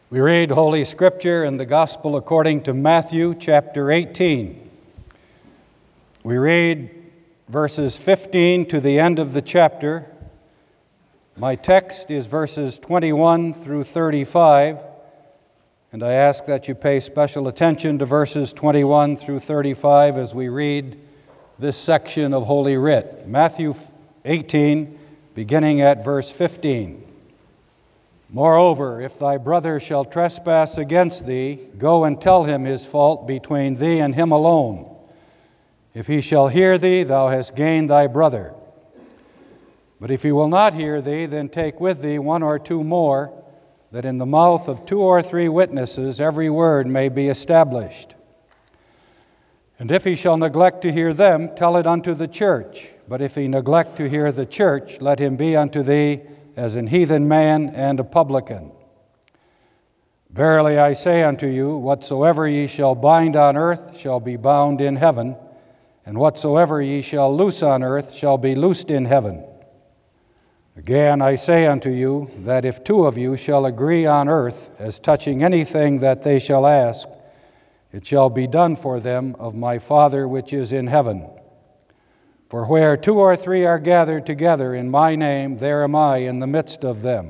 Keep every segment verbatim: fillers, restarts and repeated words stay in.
We read Holy Scripture in the Gospel according to Matthew chapter eighteen. We read verses fifteen to the end of the chapter. My text is verses twenty-one through thirty-five, and I ask that you pay special attention to verses twenty-one through thirty-five as we read this section of Holy Writ. Matthew eighteen, beginning at verse fifteen. Moreover, if thy brother shall trespass against thee, go and tell him his fault between thee and him alone. If he shall hear thee, thou hast gained thy brother. But if he will not hear thee, then take with thee one or two more, that in the mouth of two or three witnesses every word may be established. And if he shall neglect to hear them, tell it unto the church. But if he neglect to hear the church, let him be unto thee as an heathen man and a publican. Verily I say unto you, whatsoever ye shall bind on earth shall be bound in heaven, and whatsoever ye shall loose on earth shall be loosed in heaven. Again I say unto you, that if two of you shall agree on earth as touching anything that they shall ask, it shall be done for them of my Father which is in heaven. For where two or three are gathered together in my name, there am I in the midst of them.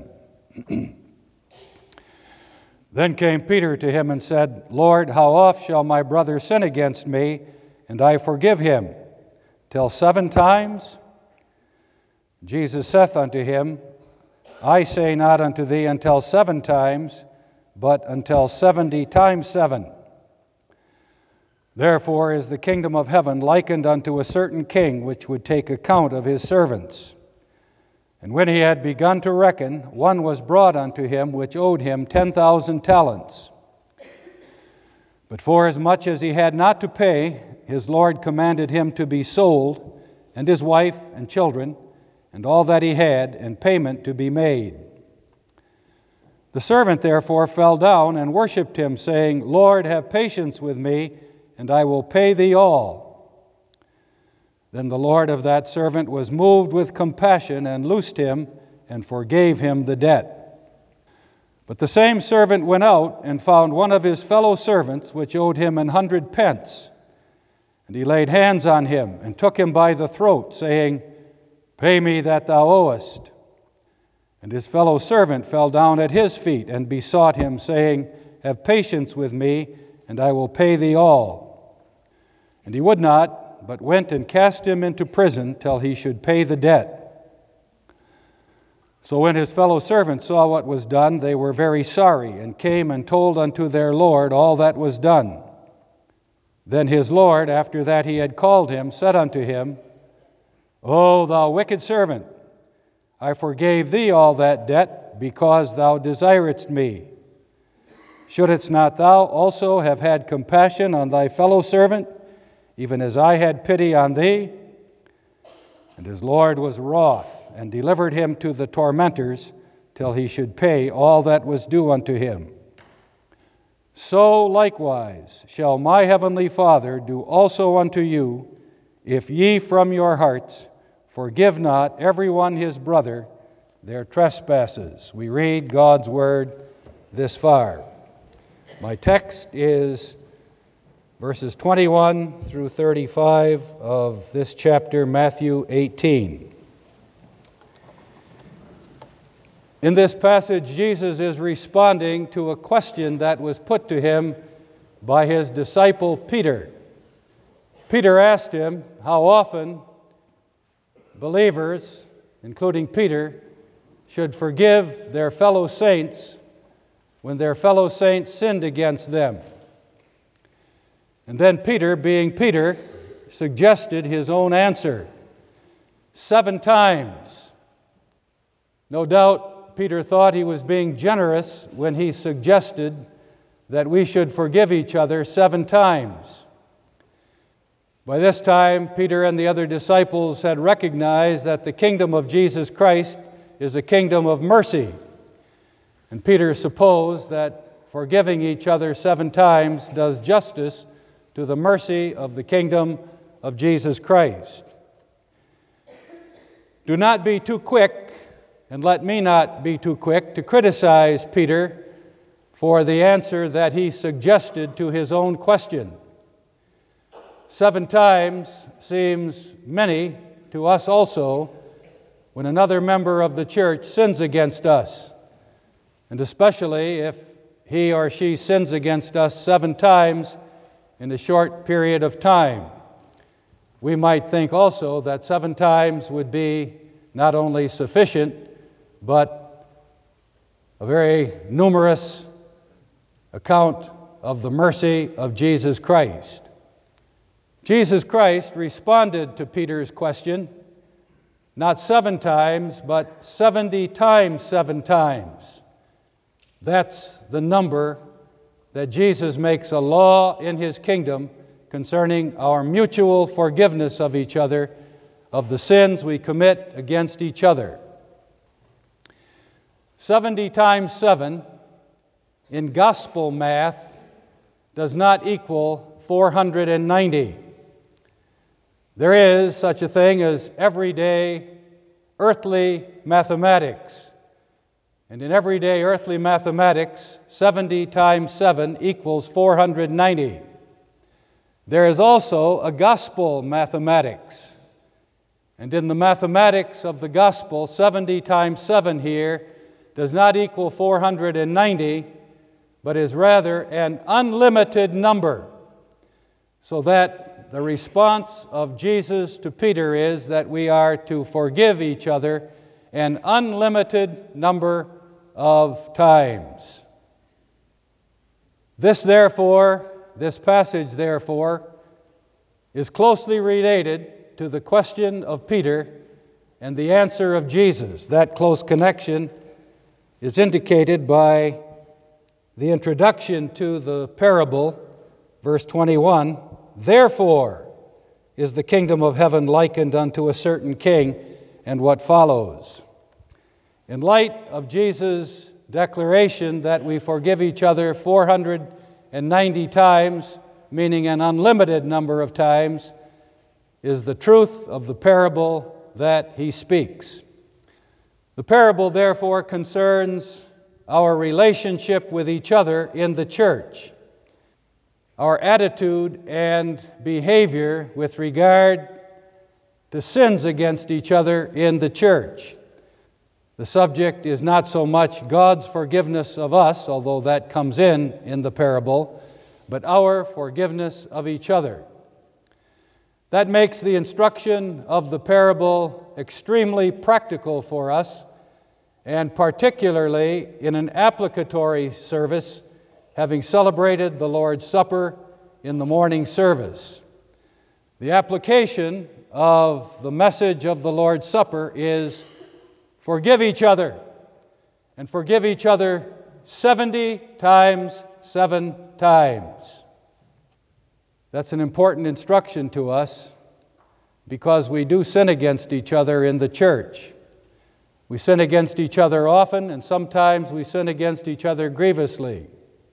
Then came Peter to him and said, Lord, how oft shall my brother sin against me, and I forgive him? Till seven times? Jesus saith unto him, I say not unto thee until seven times, but until seventy times seven. Therefore is the kingdom of heaven likened unto a certain king which would take account of his servants. And when he had begun to reckon, one was brought unto him which owed him ten thousand talents. But forasmuch as he had not to pay, his Lord commanded him to be sold, and his wife and children, and all that he had, and payment to be made. The servant therefore fell down and worshipped him, saying, Lord, have patience with me, and I will pay thee all. Then the Lord of that servant was moved with compassion, and loosed him, and forgave him the debt. But the same servant went out, and found one of his fellow servants, which owed him an hundred pence. And he laid hands on him, and took him by the throat, saying, Pay me that thou owest. And his fellow servant fell down at his feet, and besought him, saying, Have patience with me, and I will pay thee all. And he would not, but went and cast him into prison till he should pay the debt. So when his fellow servants saw what was done, they were very sorry, and came and told unto their Lord all that was done. Then his Lord, after that he had called him, said unto him, O thou wicked servant, I forgave thee all that debt, because thou desiredst me. Shouldest not thou also have had compassion on thy fellow servant, even as I had pity on thee? And his Lord was wroth, and delivered him to the tormentors, till he should pay all that was due unto him. So likewise shall my heavenly Father do also unto you, if ye from your hearts forgive not every one his brother their trespasses. We read God's word this far. My text is verses twenty-one through thirty-five of this chapter, Matthew eighteen. In this passage, Jesus is responding to a question that was put to him by his disciple Peter. Peter asked him how often believers, including Peter, should forgive their fellow saints when their fellow saints sinned against them. And then Peter, being Peter, suggested his own answer. Seven times. No doubt Peter thought he was being generous when he suggested that we should forgive each other seven times. By this time, Peter and the other disciples had recognized that the kingdom of Jesus Christ is a kingdom of mercy. And Peter supposed that forgiving each other seven times does justice to the mercy of the kingdom of Jesus Christ. Do not be too quick, and let me not be too quick, to criticize Peter for the answer that he suggested to his own question. Seven times seems many to us also when another member of the church sins against us, and especially if he or she sins against us seven times in a short period of time. We might think also that seven times would be not only sufficient, but a very numerous account of the mercy of Jesus Christ. Jesus Christ responded to Peter's question, not seven times, but seventy times seven times. That's the number that Jesus makes a law in His kingdom concerning our mutual forgiveness of each other, of the sins we commit against each other. seventy times seven in gospel math does not equal four hundred ninety. There is such a thing as everyday earthly mathematics. And in everyday earthly mathematics, seventy times seven equals four hundred ninety. There is also a gospel mathematics. And in the mathematics of the gospel, seventy times seven here does not equal four hundred ninety, but is rather an unlimited number. So that the response of Jesus to Peter is that we are to forgive each other an unlimited number of times. This therefore, this passage therefore, is closely related to the question of Peter and the answer of Jesus. That close connection is indicated by the introduction to the parable, verse twenty-one. Therefore is the kingdom of heaven likened unto a certain king, and what follows. In light of Jesus' declaration that we forgive each other four hundred ninety times, meaning an unlimited number of times, is the truth of the parable that he speaks. The parable, therefore, concerns our relationship with each other in the church, our attitude and behavior with regard to sins against each other in the church. The subject is not so much God's forgiveness of us, although that comes in in the parable, but our forgiveness of each other. That makes the instruction of the parable extremely practical for us, and particularly in an applicatory service, having celebrated the Lord's Supper in the morning service. The application of the message of the Lord's Supper is forgive each other, and forgive each other seventy times seven times. That's an important instruction to us because we do sin against each other in the church. We sin against each other often, and sometimes we sin against each other grievously.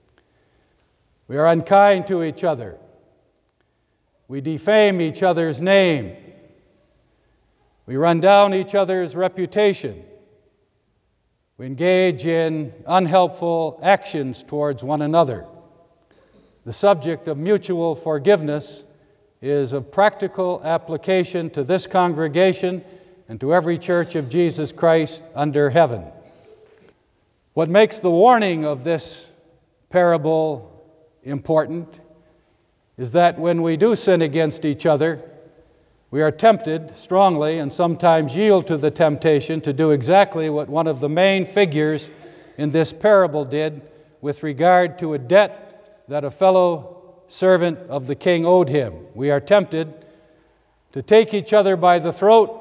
We are unkind to each other. We defame each other's name. We run down each other's reputation. We engage in unhelpful actions towards one another. The subject of mutual forgiveness is of practical application to this congregation and to every church of Jesus Christ under heaven. What makes the warning of this parable important is that when we do sin against each other, we are tempted strongly and sometimes yield to the temptation to do exactly what one of the main figures in this parable did with regard to a debt that a fellow servant of the king owed him. We are tempted to take each other by the throat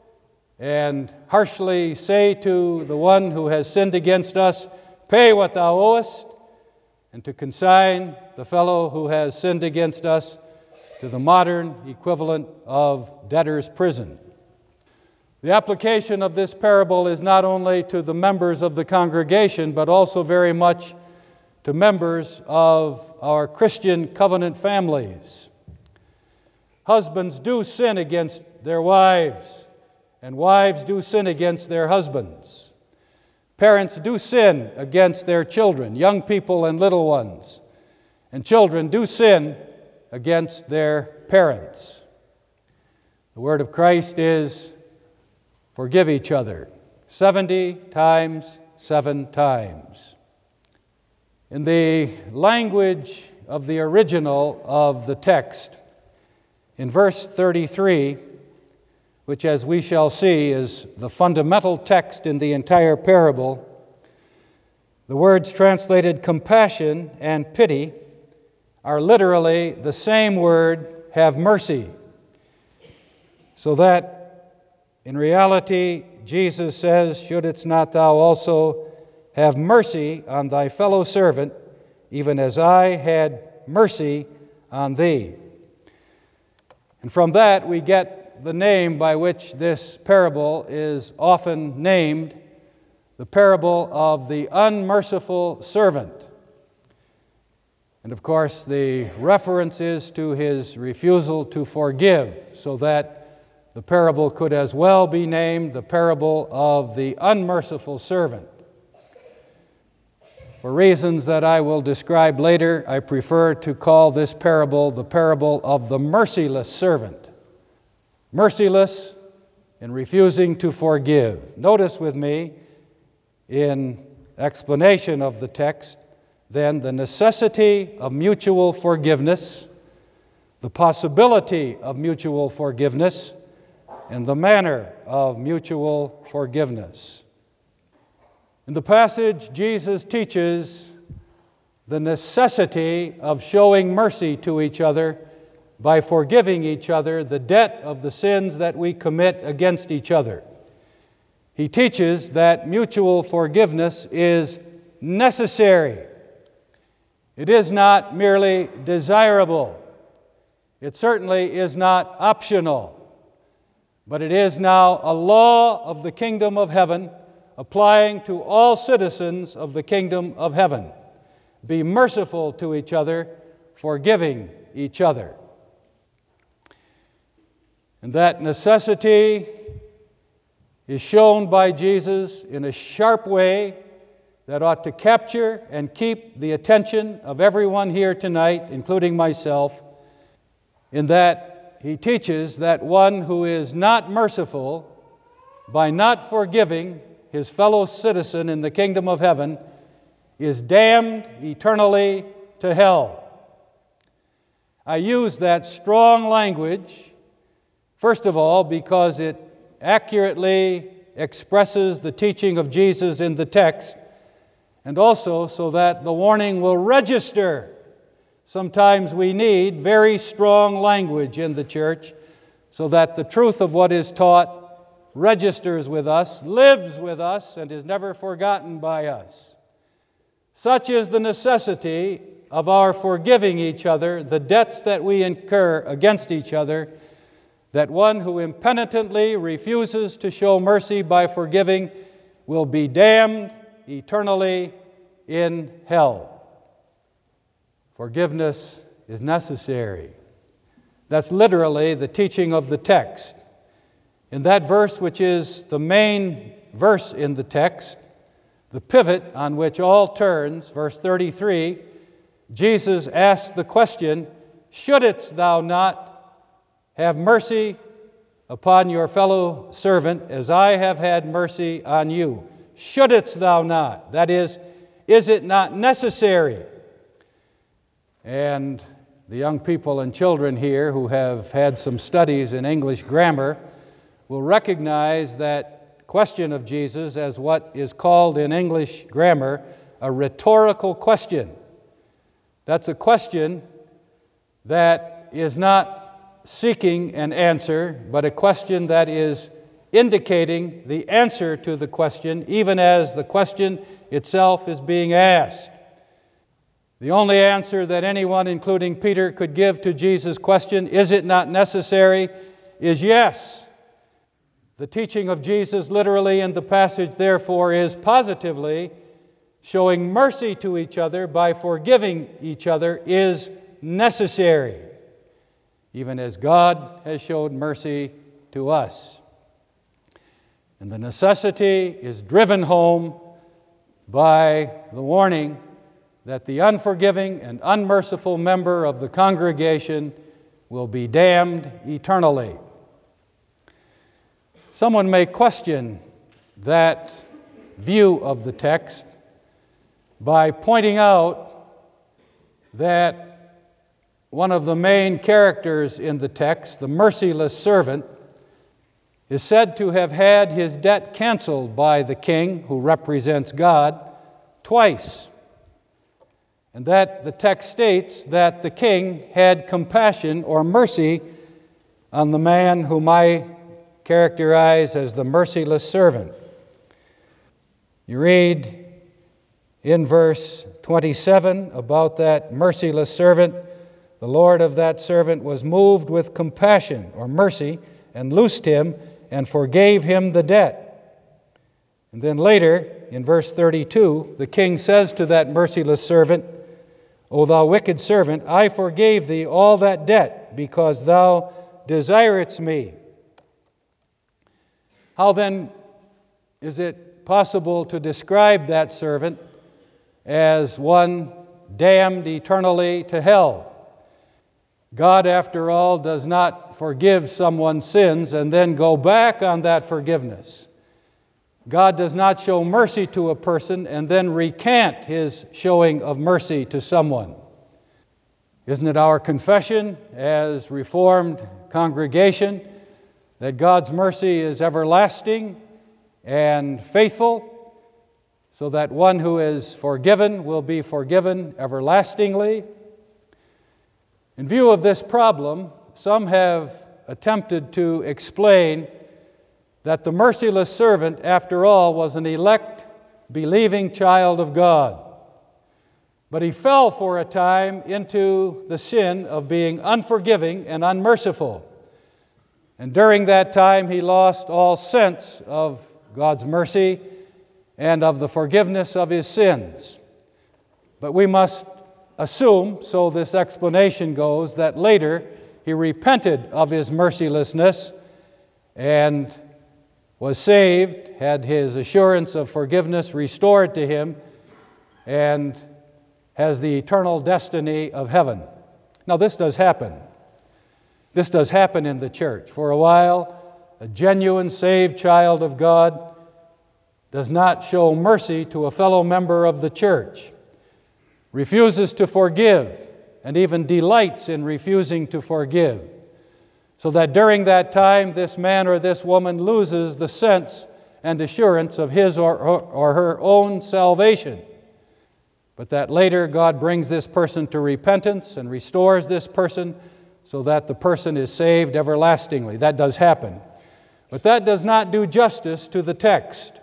and harshly say to the one who has sinned against us, "Pay what thou owest," and to consign the fellow who has sinned against us to the modern equivalent of debtor's prison. The application of this parable is not only to the members of the congregation, but also very much to members of our Christian covenant families. Husbands do sin against their wives, and wives do sin against their husbands. Parents do sin against their children, young people and little ones. And children do sin against their parents. The word of Christ is, forgive each other, seventy times, seven times. In the language of the original of the text, in verse thirty-three, which as we shall see is the fundamental text in the entire parable, the words translated compassion and pity are literally the same word, have mercy. So that in reality, Jesus says, shouldst not thou also have mercy on thy fellow servant, even as I had mercy on thee. And from that we get the name by which this parable is often named, the parable of the unmerciful servant. And of course, the reference is to his refusal to forgive, so that the parable could as well be named the parable of the unmerciful servant. For reasons that I will describe later, I prefer to call this parable the parable of the merciless servant. Merciless in refusing to forgive. Notice with me, in explanation of the text, then the necessity of mutual forgiveness, the possibility of mutual forgiveness, and the manner of mutual forgiveness. In the passage, Jesus teaches the necessity of showing mercy to each other by forgiving each other the debt of the sins that we commit against each other. He teaches that mutual forgiveness is necessary. It is not merely desirable. It certainly is not optional. But it is now a law of the kingdom of heaven applying to all citizens of the kingdom of heaven. Be merciful to each other, forgiving each other. And that necessity is shown by Jesus in a sharp way that ought to capture and keep the attention of everyone here tonight, including myself, in that he teaches that one who is not merciful by not forgiving his fellow citizen in the kingdom of heaven is damned eternally to hell. I use that strong language, first of all, because it accurately expresses the teaching of Jesus in the text, and also so that the warning will register. Sometimes we need very strong language in the church so that the truth of what is taught registers with us, lives with us, and is never forgotten by us. Such is the necessity of our forgiving each other the debts that we incur against each other, that one who impenitently refuses to show mercy by forgiving will be damned eternally in hell. Forgiveness is necessary. That's literally the teaching of the text. In that verse, which is the main verse in the text, the pivot on which all turns, verse thirty-three, Jesus asks the question, shouldst thou not have mercy upon your fellow servant as I have had mercy on you? Shouldst thou not? That is, is it not necessary? And the young people and children here who have had some studies in English grammar will recognize that question of Jesus as what is called in English grammar a rhetorical question. That's a question that is not seeking an answer, but a question that is indicating the answer to the question, even as the question itself is being asked. The only answer that anyone, including Peter, could give to Jesus' question, is it not necessary, is yes. The teaching of Jesus literally in the passage, therefore, is positively showing mercy to each other by forgiving each other is necessary, even as God has showed mercy to us. And the necessity is driven home by the warning that the unforgiving and unmerciful member of the congregation will be damned eternally. Someone may question that view of the text by pointing out that one of the main characters in the text, the merciless servant, is said to have had his debt canceled by the king, who represents God, twice. And that the text states that the king had compassion or mercy on the man whom I characterize as the merciless servant. You read in verse twenty-seven about that merciless servant, the Lord of that servant was moved with compassion or mercy and loosed him and forgave him the debt. And then later, in verse thirty-two, the king says to that merciless servant, O thou wicked servant, I forgave thee all that debt, because thou desiredst me. How then is it possible to describe that servant as one damned eternally to hell? God, after all, does not forgive someone's sins and then go back on that forgiveness. God does not show mercy to a person and then recant His showing of mercy to someone. Isn't it our confession as Reformed congregation that God's mercy is everlasting and faithful, so that one who is forgiven will be forgiven everlastingly? In view of this problem, some have attempted to explain that the merciless servant, after all, was an elect, believing child of God. But he fell for a time into the sin of being unforgiving and unmerciful. And during that time, he lost all sense of God's mercy and of the forgiveness of his sins. But we must assume, so this explanation goes, that later he repented of his mercilessness and was saved, had his assurance of forgiveness restored to him, and has the eternal destiny of heaven. Now, this does happen. This does happen in the church. For a while, a genuine saved child of God does not show mercy to a fellow member of the church, refuses to forgive, and even delights in refusing to forgive, so that during that time this man or this woman loses the sense and assurance of his or, or, or her own salvation. But that later God brings this person to repentance and restores this person so that the person is saved everlastingly. That does happen. But that does not do justice to the text.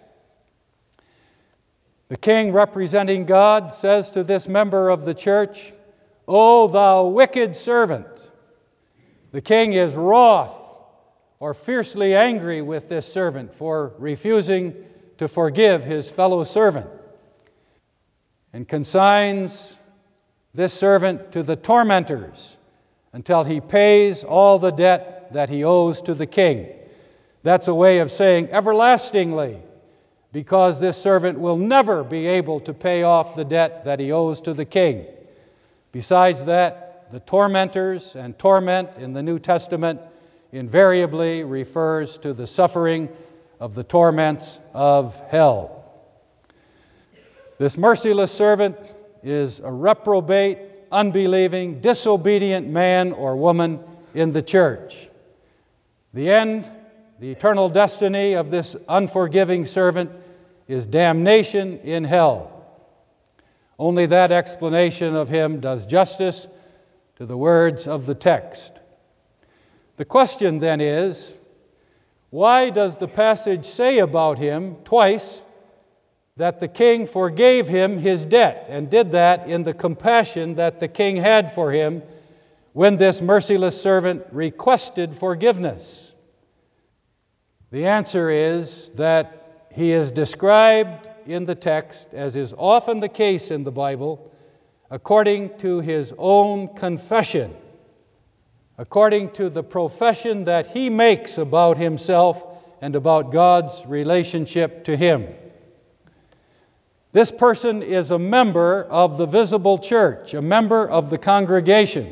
The king, representing God, says to this member of the church, O thou wicked servant. The king is wroth or fiercely angry with this servant for refusing to forgive his fellow servant, and consigns this servant to the tormentors until he pays all the debt that he owes to the king. That's a way of saying everlastingly, because this servant will never be able to pay off the debt that he owes to the king. Besides that, the tormentors and torment in the New Testament invariably refers to the suffering of the torments of hell. This merciless servant is a reprobate, unbelieving, disobedient man or woman in the church. The end, the eternal destiny of this unforgiving servant is damnation in hell. Only that explanation of him does justice to the words of the text. The question then is, why does the passage say about him twice that the king forgave him his debt, and did that in the compassion that the king had for him when this merciless servant requested forgiveness? The answer is that he is described in the text, as is often the case in the Bible, according to his own confession, according to the profession that he makes about himself and about God's relationship to him. This person is a member of the visible church, a member of the congregation.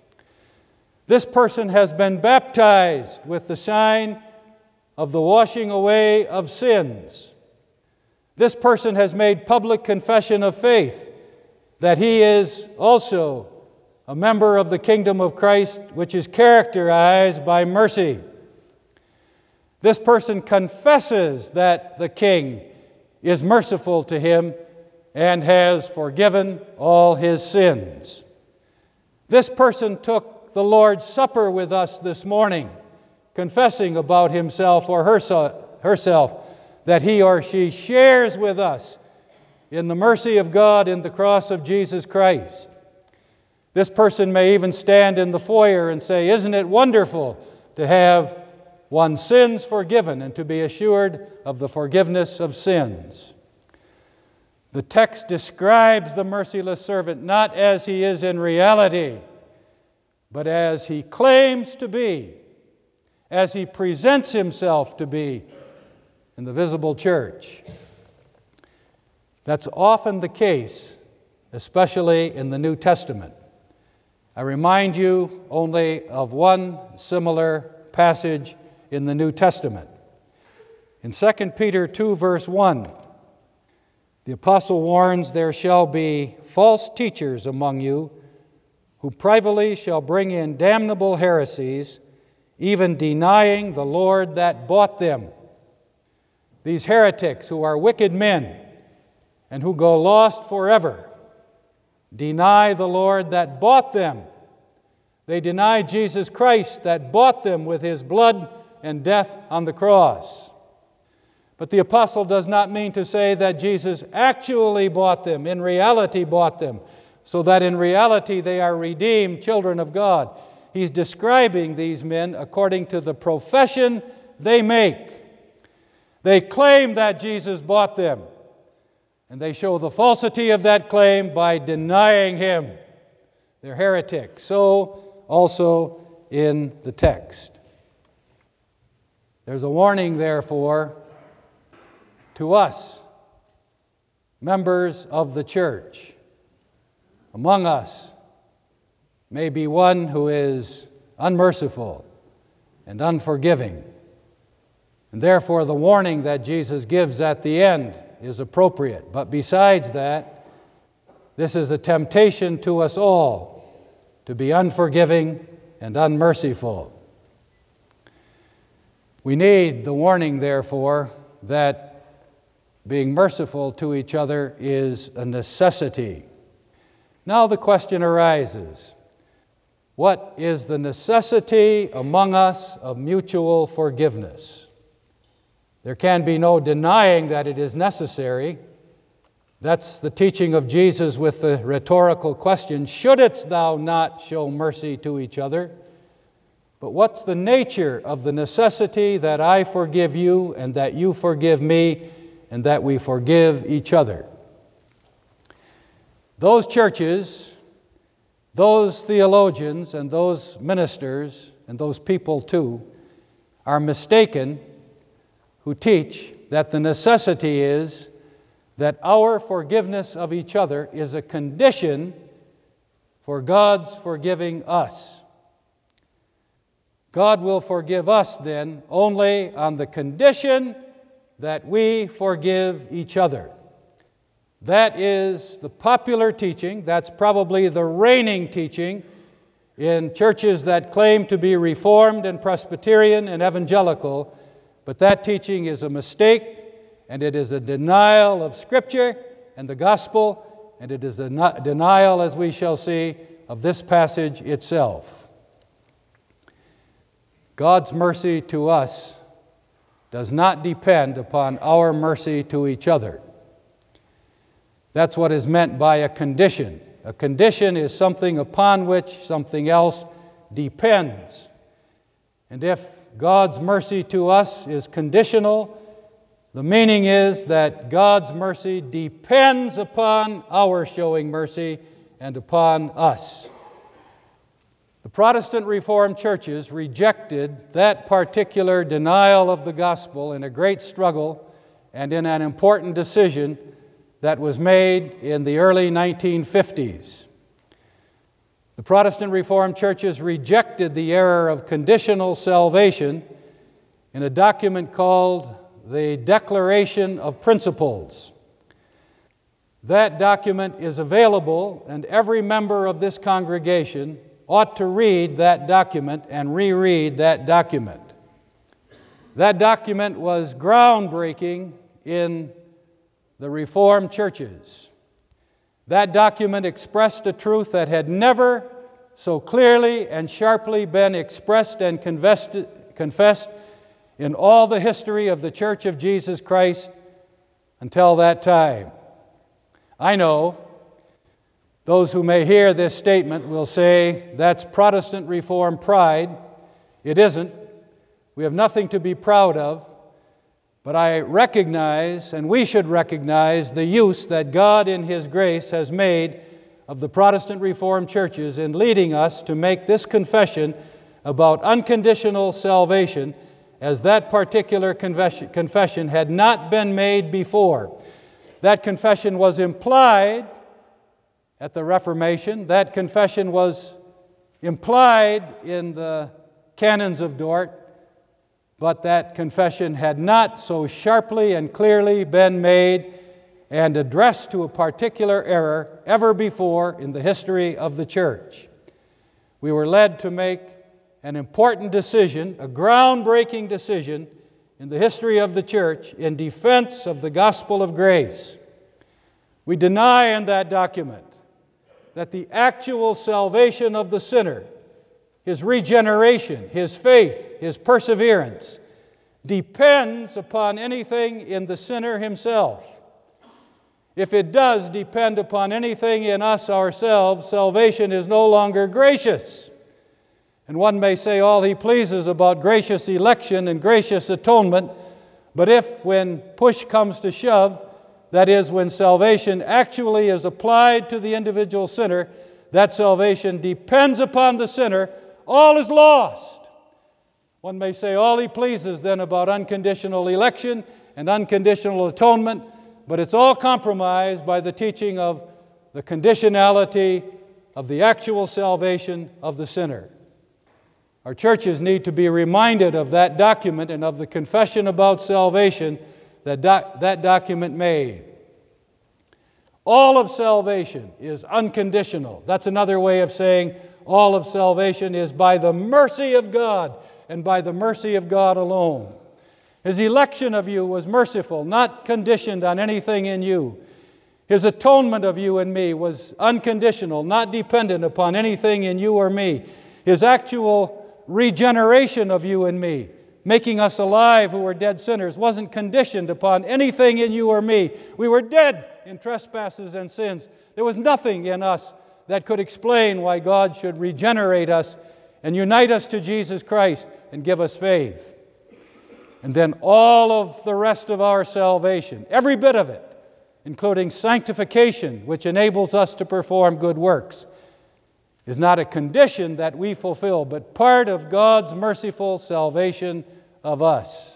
This person has been baptized with the sign of the washing away of sins. This person has made public confession of faith that he is also a member of the kingdom of Christ, which is characterized by mercy. This person confesses that the King is merciful to him and has forgiven all his sins. This person took the Lord's Supper with us this morning, confessing about himself or herself that he or she shares with us in the mercy of God in the cross of Jesus Christ. This person may even stand in the foyer and say, "Isn't it wonderful to have one's sins forgiven and to be assured of the forgiveness of sins?" The text describes the merciless servant not as he is in reality, but as he claims to be, as he presents himself to be in the visible church. That's often the case, especially in the New Testament. I remind you only of one similar passage in the New Testament. In Second Peter two, verse one, the apostle warns, "There shall be false teachers among you, who privately shall bring in damnable heresies, even denying the Lord that bought them." These heretics, who are wicked men and who go lost forever, deny the Lord that bought them. They deny Jesus Christ that bought them with his blood and death on the cross. But the apostle does not mean to say that Jesus actually bought them, in reality bought them, so that in reality they are redeemed children of God. He's describing these men according to the profession they make. They claim that Jesus bought them, and they show the falsity of that claim by denying him. They're heretics. So also in the text. There's a warning, therefore, to us, members of the church. Among us may be one who is unmerciful and unforgiving. And therefore, the warning that Jesus gives at the end is appropriate. But besides that, this is a temptation to us all to be unforgiving and unmerciful. We need the warning, therefore, that being merciful to each other is a necessity. Now the question arises, what is the necessity among us of mutual forgiveness? There can be no denying that it is necessary. That's the teaching of Jesus with the rhetorical question, "Shouldest thou not show mercy to each other?" But what's the nature of the necessity that I forgive you and that you forgive me and that we forgive each other? Those churches, those theologians and those ministers and those people too are mistaken who teach that the necessity is that our forgiveness of each other is a condition for God's forgiving us. God will forgive us then only on the condition that we forgive each other. That is the popular teaching. That's probably the reigning teaching in churches that claim to be Reformed and Presbyterian and Evangelical. But that teaching is a mistake, and it is a denial of Scripture and the gospel, and it is a denial, as we shall see, of this passage itself. God's mercy to us does not depend upon our mercy to each other. That's what is meant by a condition. A condition is something upon which something else depends. And if God's mercy to us is conditional, the meaning is that God's mercy depends upon our showing mercy and upon us. The Protestant Reformed churches rejected that particular denial of the gospel in a great struggle and in an important decision that was made in the early nineteen fifties. The Protestant Reformed churches rejected the error of conditional salvation in a document called the Declaration of Principles. That document is available, and every member of this congregation ought to read that document and reread that document. That document was groundbreaking in the Reformed churches. That document expressed a truth that had never so clearly and sharply been expressed and confessed, confessed in all the history of the Church of Jesus Christ until that time. I know those who may hear this statement will say, that's Protestant Reformed pride. It isn't. We have nothing to be proud of. But I recognize, and we should recognize, the use that God in His grace has made of the Protestant Reformed churches in leading us to make this confession about unconditional salvation, as that particular confession, confession had not been made before. That confession was implied at the Reformation. That confession was implied in the Canons of Dort. But that confession had not so sharply and clearly been made and addressed to a particular error ever before in the history of the church. We were led to make an important decision, a groundbreaking decision in the history of the church in defense of the gospel of grace. We deny in that document that the actual salvation of the sinner, his regeneration, his faith, his perseverance, depends upon anything in the sinner himself. If it does depend upon anything in us ourselves, salvation is no longer gracious. And one may say all he pleases about gracious election and gracious atonement, but if, when push comes to shove, that is, when salvation actually is applied to the individual sinner, that salvation depends upon the sinner, all is lost. One may say all he pleases then about unconditional election and unconditional atonement, but it's all compromised by the teaching of the conditionality of the actual salvation of the sinner. Our churches need to be reminded of that document and of the confession about salvation that doc- that document made. All of salvation is unconditional. That's another way of saying all of salvation is by the mercy of God and by the mercy of God alone. His election of you was merciful, not conditioned on anything in you. His atonement of you and me was unconditional, not dependent upon anything in you or me. His actual regeneration of you and me, making us alive who were dead sinners, wasn't conditioned upon anything in you or me. We were dead in trespasses and sins. There was nothing in us that could explain why God should regenerate us and unite us to Jesus Christ and give us faith. And then all of the rest of our salvation, every bit of it, including sanctification, which enables us to perform good works, is not a condition that we fulfill, but part of God's merciful salvation of us.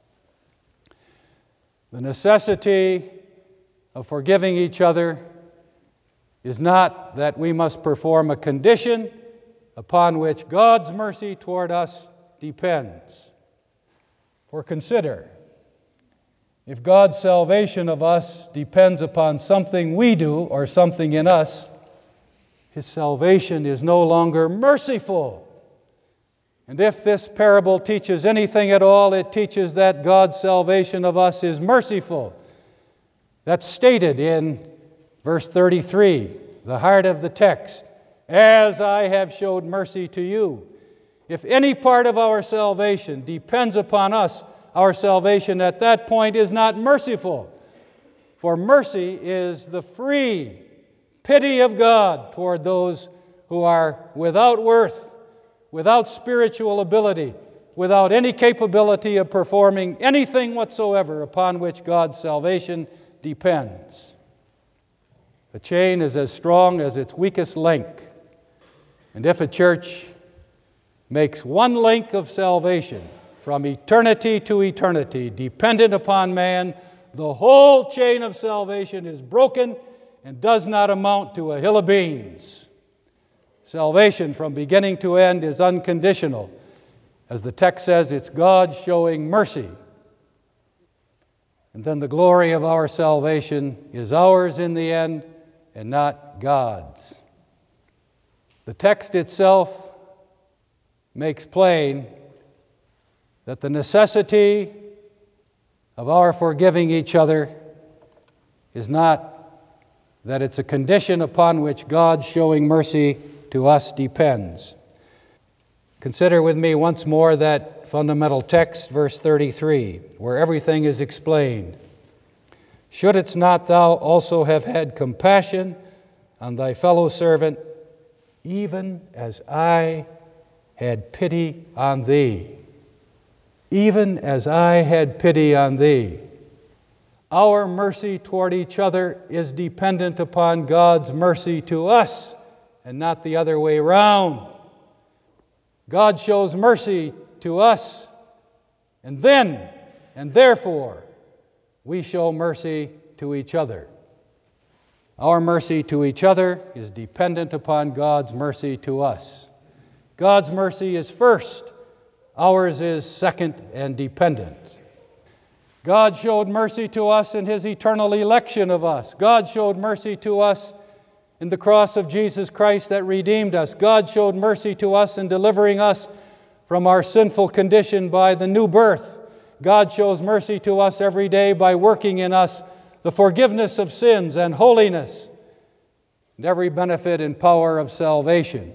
The necessity of forgiving each other is not that we must perform a condition upon which God's mercy toward us depends. For consider, if God's salvation of us depends upon something we do or something in us, His salvation is no longer merciful. And if this parable teaches anything at all, it teaches that God's salvation of us is merciful. That's stated in verse thirty-three, the heart of the text. As I have showed mercy to you. If any part of our salvation depends upon us, our salvation at that point is not merciful. For mercy is the free pity of God toward those who are without worth, without spiritual ability, without any capability of performing anything whatsoever upon which God's salvation depends. A chain is as strong as its weakest link. And if a church makes one link of salvation from eternity to eternity dependent upon man, the whole chain of salvation is broken and does not amount to a hill of beans. Salvation from beginning to end is unconditional. As the text says, it's God showing mercy. And then the glory of our salvation is ours in the end and not God's. The text itself makes plain that the necessity of our forgiving each other is not that it's a condition upon which God's showing mercy to us depends. Consider with me once more that fundamental text, verse thirty-three, where everything is explained. Shouldst not thou also have had compassion on thy fellow servant, even as I had pity on thee? Even as I had pity on thee. Our mercy toward each other is dependent upon God's mercy to us, and not the other way around. God shows mercy to us, and then, and therefore, we show mercy to each other. Our mercy to each other is dependent upon God's mercy to us. God's mercy is first. Ours is second and dependent. God showed mercy to us in His eternal election of us. God showed mercy to us in the cross of Jesus Christ that redeemed us. God showed mercy to us in delivering us from our sinful condition by the new birth. God shows mercy to us every day by working in us the forgiveness of sins and holiness and every benefit and power of salvation.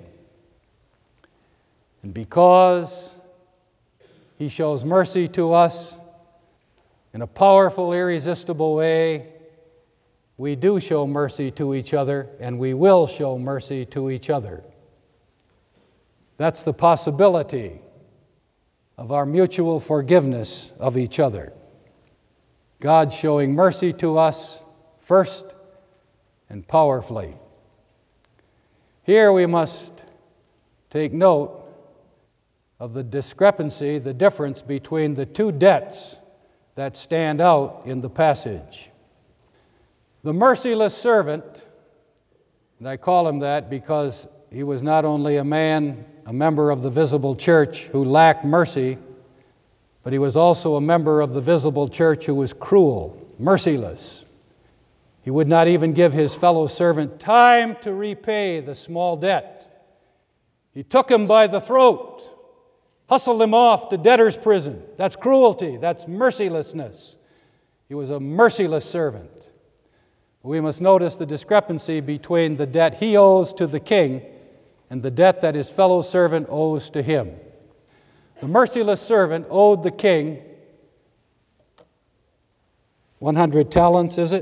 And because He shows mercy to us in a powerful, irresistible way, we do show mercy to each other, and we will show mercy to each other. That's the possibility of our mutual forgiveness of each other. God showing mercy to us first and powerfully. Here we must take note of the discrepancy, the difference between the two debts that stand out in the passage. The merciless servant, and I call him that because he was not only a man, a member of the visible church who lacked mercy, but he was also a member of the visible church who was cruel, merciless. He would not even give his fellow servant time to repay the small debt. He took him by the throat, hustled him off to debtor's prison. That's cruelty. That's mercilessness. He was a merciless servant. We must notice the discrepancy between the debt he owes to the king and the debt that his fellow servant owes to him. The merciless servant owed the king one hundred talents, is it?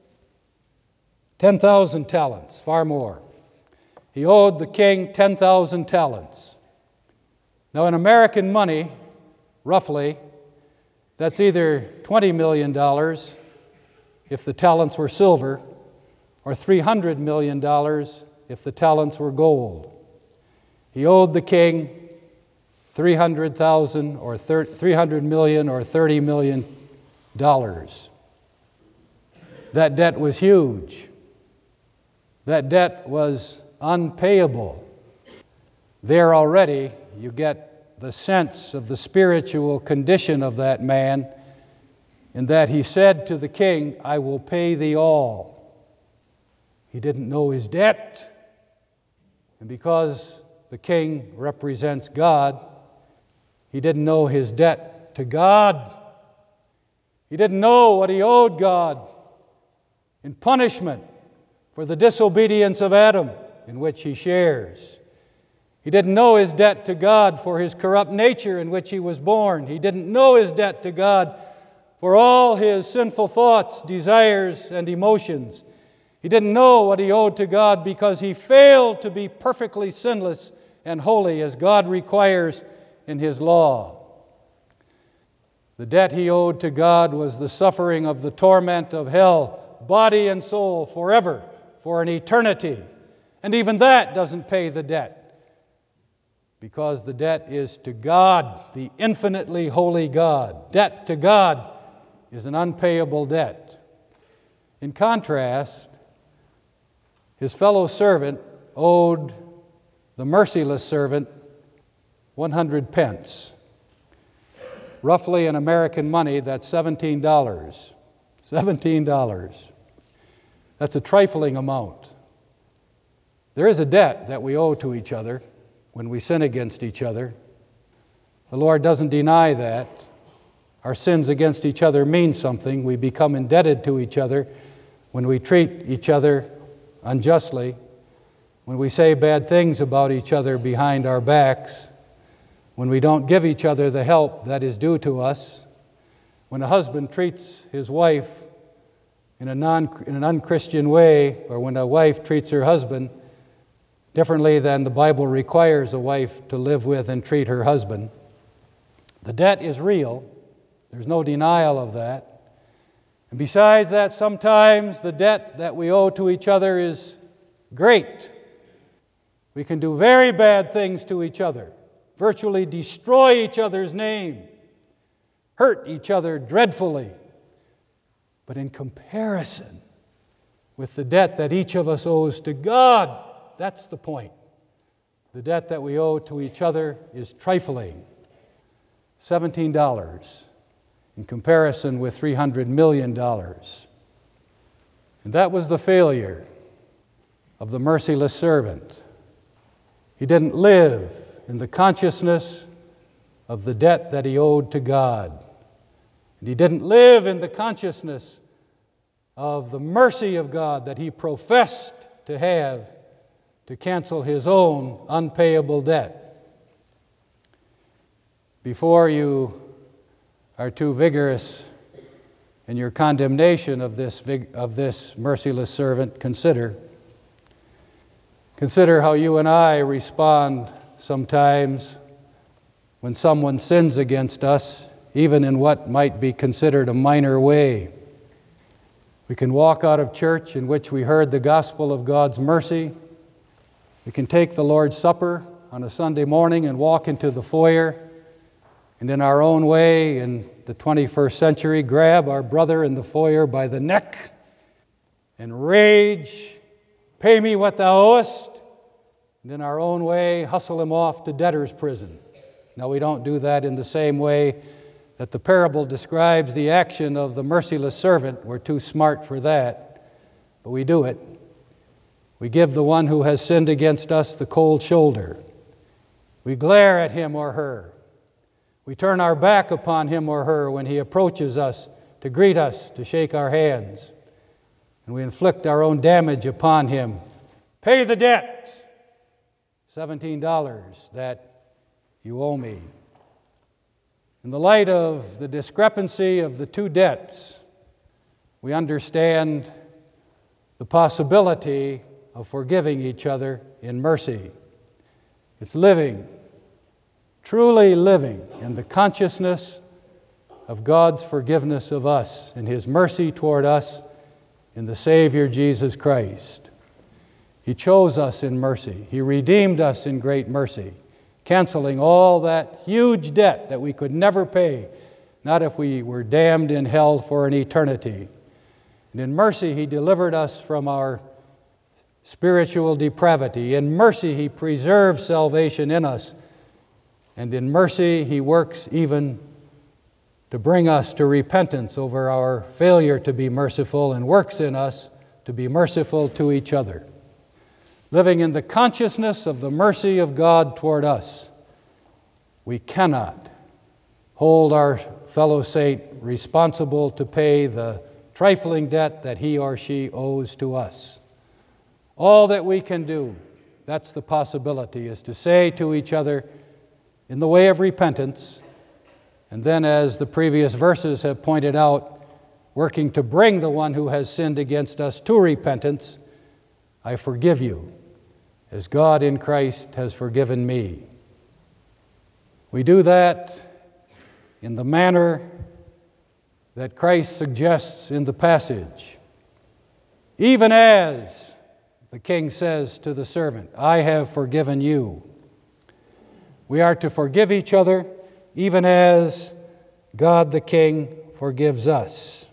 ten thousand talents, far more. He owed the king ten thousand talents. Now, in American money, roughly, that's either twenty million dollars if the talents were silver, or three hundred million dollars if the talents were gold. He owed the king three hundred thousand or three hundred million or thirty million dollars. That debt was huge. That debt was unpayable. There already you get the sense of the spiritual condition of that man, in that he said to the king, I will pay thee all. He didn't know his debt, and because the king represents God, he didn't know his debt to God. He didn't know what he owed God in punishment for the disobedience of Adam, in which he shares. He didn't know his debt to God for his corrupt nature in which he was born. He didn't know his debt to God for all his sinful thoughts, desires, and emotions. He didn't know what he owed to God because he failed to be perfectly sinless and holy as God requires in His law. The debt he owed to God was the suffering of the torment of hell, body and soul, forever, for an eternity. And even that doesn't pay the debt, because the debt is to God, the infinitely holy God. Debt to God is an unpayable debt. In contrast, his fellow servant owed the merciless servant one hundred pence. Roughly in American money, that's seventeen dollars. seventeen dollars. That's a trifling amount. There is a debt that we owe to each other when we sin against each other. The Lord doesn't deny that. Our sins against each other mean something. We become indebted to each other when we treat each other unjustly, when we say bad things about each other behind our backs, when we don't give each other the help that is due to us, when a husband treats his wife in a non, in an unchristian way, or when a wife treats her husband differently than the Bible requires a wife to live with and treat her husband. The debt is real. There's no denial of that. And besides that, sometimes the debt that we owe to each other is great. We can do very bad things to each other, virtually destroy each other's name, hurt each other dreadfully. But in comparison with the debt that each of us owes to God, that's the point. The debt that we owe to each other is trifling. seventeen dollars in comparison with three hundred million dollars. And that was the failure of the merciless servant. He didn't live in the consciousness of the debt that he owed to God. And he didn't live in the consciousness of the mercy of God that he professed to have to cancel his own unpayable debt. Before you are too vigorous in your condemnation of this, of this merciless servant, consider. Consider how you and I respond sometimes when someone sins against us, even in what might be considered a minor way. We can walk out of church in which we heard the gospel of God's mercy. We can take the Lord's Supper on a Sunday morning and walk into the foyer, and in our own way, in the twenty-first century, grab our brother in the foyer by the neck and rage, "Pay me what thou owest," and in our own way, hustle him off to debtor's prison. Now, we don't do that in the same way that the parable describes the action of the merciless servant. We're too smart for that, but we do it. We give the one who has sinned against us the cold shoulder. We glare at him or her. We turn our back upon him or her when he approaches us to greet us, to shake our hands. And we inflict our own damage upon him. Pay the debt, seventeen dollars that you owe me. In the light of the discrepancy of the two debts, we understand the possibility of forgiving each other in mercy. It's living, truly living in the consciousness of God's forgiveness of us and His mercy toward us in the Savior Jesus Christ. He chose us in mercy. He redeemed us in great mercy, canceling all that huge debt that we could never pay, not if we were damned in hell for an eternity. And in mercy, He delivered us from our spiritual depravity. In mercy, He preserves salvation in us. And in mercy, He works even to bring us to repentance over our failure to be merciful, and works in us to be merciful to each other. Living in the consciousness of the mercy of God toward us, we cannot hold our fellow saint responsible to pay the trifling debt that he or she owes to us. All that we can do, that's the possibility, is to say to each other in the way of repentance, and then, as the previous verses have pointed out, working to bring the one who has sinned against us to repentance, I forgive you, as God in Christ has forgiven me. We do that in the manner that Christ suggests in the passage. Even as the king says to the servant, I have forgiven you. We are to forgive each other even as God the King forgives us.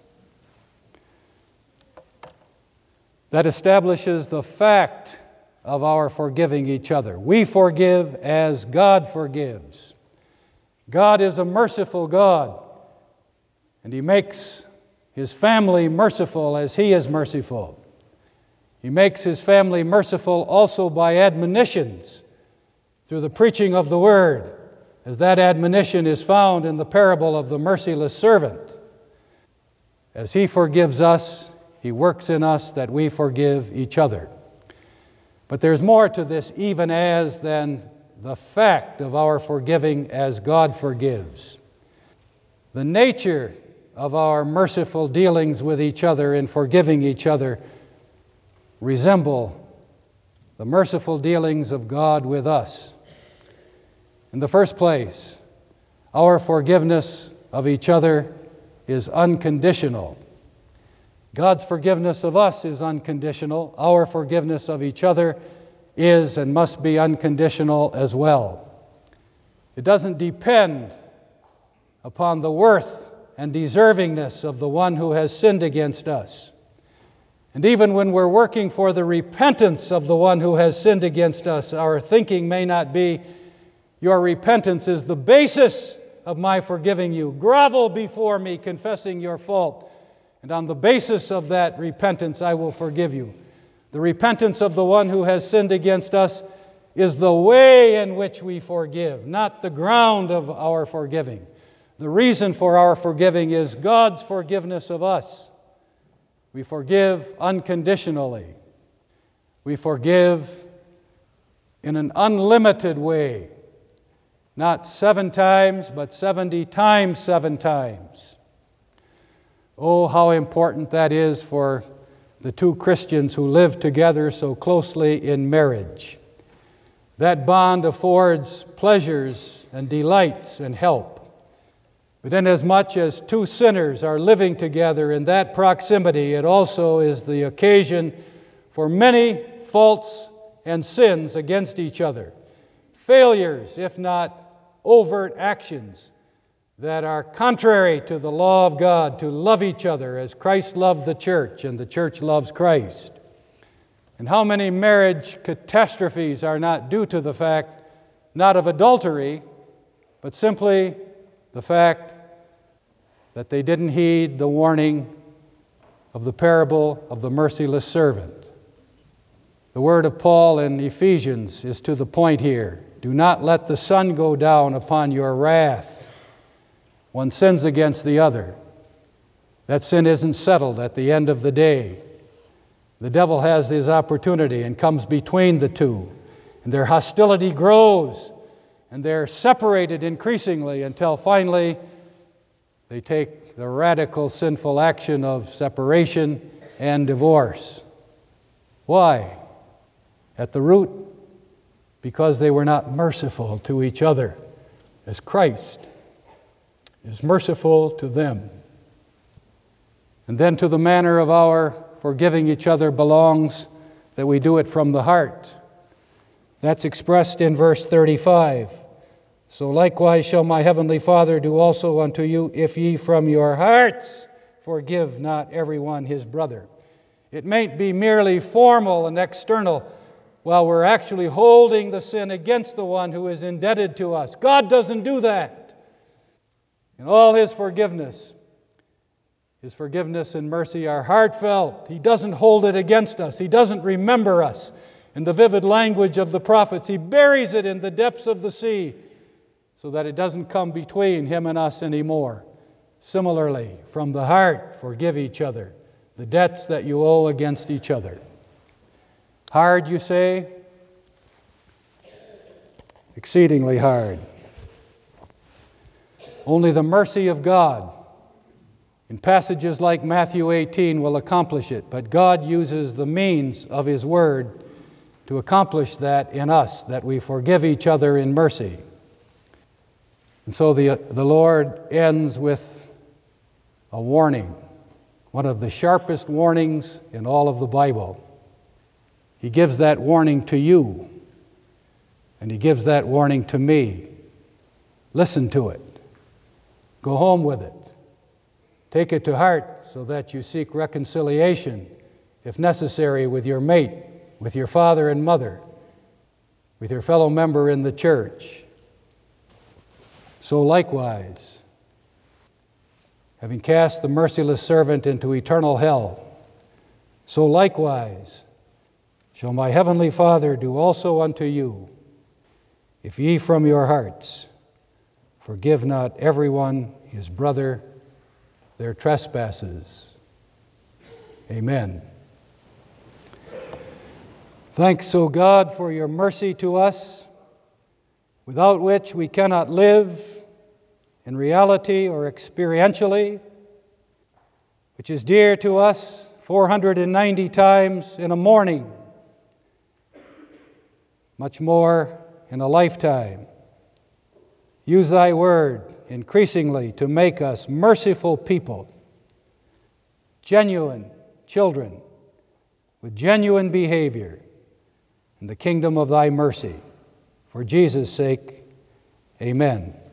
That establishes the fact of our forgiving each other. We forgive as God forgives. God is a merciful God, and He makes His family merciful as He is merciful. He makes His family merciful also by admonitions through the preaching of the Word, as that admonition is found in the parable of the merciless servant. As He forgives us, He works in us that we forgive each other. But there's more to this even as than the fact of our forgiving as God forgives. The nature of our merciful dealings with each other in forgiving each other resemble the merciful dealings of God with us. In the first place, our forgiveness of each other is unconditional. God's forgiveness of us is unconditional. Our forgiveness of each other is and must be unconditional as well. It doesn't depend upon the worth and deservingness of the one who has sinned against us. And even when we're working for the repentance of the one who has sinned against us, our thinking may not be, your repentance is the basis of my forgiving you. Grovel before me, confessing your fault. And on the basis of that repentance, I will forgive you. The repentance of the one who has sinned against us is the way in which we forgive, not the ground of our forgiving. The reason for our forgiving is God's forgiveness of us. We forgive unconditionally. We forgive in an unlimited way, not seven times, but seventy times seven times. Oh, how important that is for the two Christians who live together so closely in marriage. That bond affords pleasures and delights and help. But inasmuch as two sinners are living together in that proximity, it also is the occasion for many faults and sins against each other. Failures, if not overt actions, that are contrary to the law of God, to love each other as Christ loved the church and the church loves Christ. And how many marriage catastrophes are not due to the fact, not of adultery, but simply the fact that they didn't heed the warning of the parable of the merciless servant. The word of Paul in Ephesians is to the point here. Do not let the sun go down upon your wrath. One sins against the other. That sin isn't settled at the end of the day. The devil has his opportunity and comes between the two. And their hostility grows. And they're separated increasingly until finally they take the radical sinful action of separation and divorce. Why? At the root, because they were not merciful to each other as Christ is merciful to them. And then to the manner of our forgiving each other belongs that we do it from the heart. That's expressed in verse thirty-five. So likewise shall my heavenly Father do also unto you, if ye from your hearts forgive not every one his brother. It mayn't be merely formal and external, while we're actually holding the sin against the one who is indebted to us. God doesn't do that. In all His forgiveness, His forgiveness and mercy are heartfelt. He doesn't hold it against us. He doesn't remember us. In the vivid language of the prophets, He buries it in the depths of the sea so that it doesn't come between Him and us anymore. Similarly, from the heart, forgive each other the debts that you owe against each other. Hard, you say? Exceedingly hard. Only the mercy of God in passages like Matthew eighteen will accomplish it, but God uses the means of His Word to accomplish that in us, that we forgive each other in mercy. And so the, the Lord ends with a warning, one of the sharpest warnings in all of the Bible. He gives that warning to you, and He gives that warning to me. Listen to it. Go home with it. Take it to heart so that you seek reconciliation, if necessary, with your mate, with your father and mother, with your fellow member in the church. So likewise, having cast the merciless servant into eternal hell, so likewise shall my heavenly Father do also unto you, if ye from your hearts forgive not everyone his brother their trespasses. Amen. Thanks, O God, for your mercy to us, without which we cannot live in reality or experientially, which is dear to us four hundred ninety times in a morning, much more in a lifetime. Use thy word increasingly to make us merciful people, genuine children with genuine behavior in the kingdom of thy mercy. For Jesus' sake, amen.